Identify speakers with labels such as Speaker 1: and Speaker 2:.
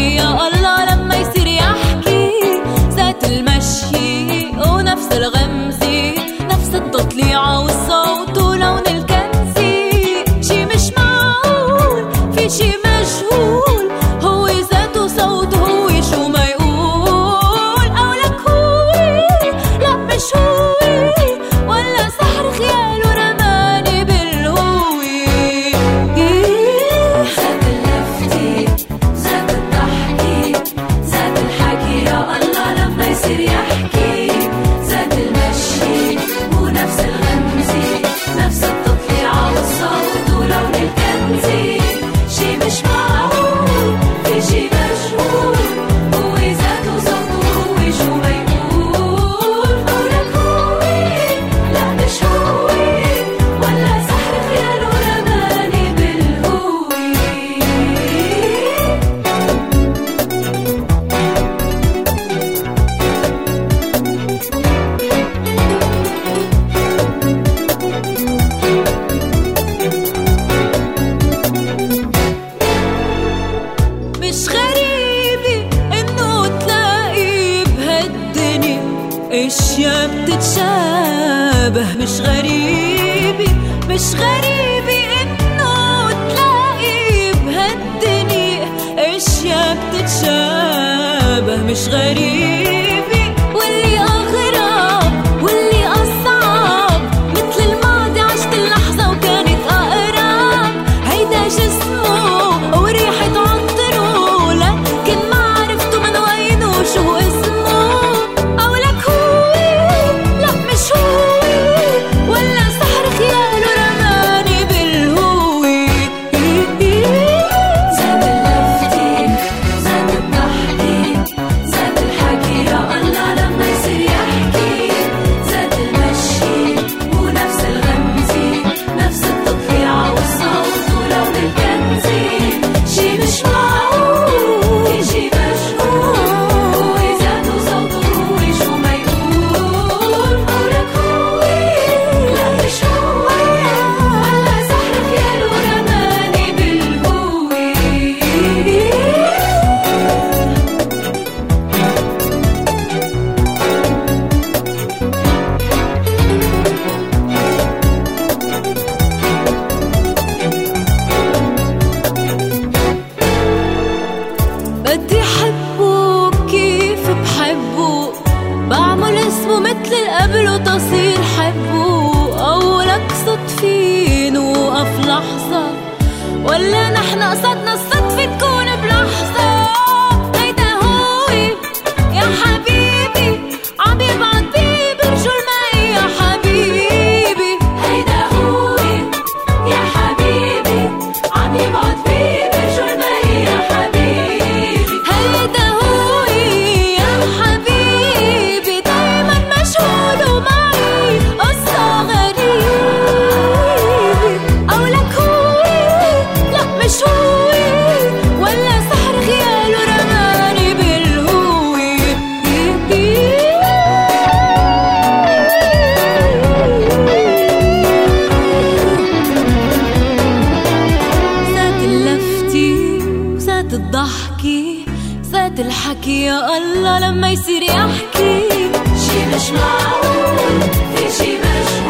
Speaker 1: الحكي يا الله لما يصير يحكي، ذات المشي ونفس الغمزة، نفس التطليعة والصوت ولون الكنزي. شي مش معقول، في شي مجهول، هو ذاته صوت، هو شو ما يقول. أو لك هو لا مش هو، ولا سحر خيال ورماني بالهوي.
Speaker 2: ذات اللفتي ذات الضحكي ذات الحكي يا الله لما يصير يحكي، ذات المشي ونفس الغمزة، نفس التطليعة والصوت ولون الكنزي. شي مش معقول، في شي مجهول، هو ذاته صوته، هو شو ما يقول. أو لك هو لا مش هو، ولا سحر خيال ورماني بالهوي.
Speaker 1: مش غريبة انه تلاقي بهالدنيا اشياء بتتشابه. مش غريبة انه تلاقي بهالدنيا اشياء بتتشابه. مش غريبة واللي اغرب واللي اصعب، مثل الماضي عشت اللحظة وكانت اقرب. هيدا جسمه وريحة عطره، لكن ما عرفته من وين وشو اسمه. أو لك هو لا مش هو، ولا سحر خيال ورماني بالهوي.
Speaker 2: ذات اللفتي ذات الضحكي ذات الحكي يا الله لما يصير يحكي، ذات المشي ونفس الغمزة، نفس التطليعة والصوت ولون الكنزي. شي مش معقول، في شي مجهول، هو ذاته صوته، هو شو ما يقول. أو لك هو لا مش هو، ولا سحر خيال ورماني بالهوي.
Speaker 1: بدي حبه كيف بحبه، بعمل اسمه مثل القبل وتصير حبه. أو لك صدفين وقف لحظة، ولا نحن قصدنا الصدفة تكون بلحظة. هيدا هو يا حبيبي، عم يبعد بيه برجو الماء يا حبيبي.
Speaker 2: هيدا هو يا حبيبي، عم يبعد بيه برجو الماء يا حبيبي.
Speaker 1: هيدا هو يا حبيبي، دايما مشغول ومعي قصة غريبة. أو لك هو لا مش هو، ولا سحر خيال ورماني بالهوي. ذات اللفتي وذات الضحكي ذات الحكي يا الله لما يصير يحكي.
Speaker 2: شي مش معقول، في شي مجهول،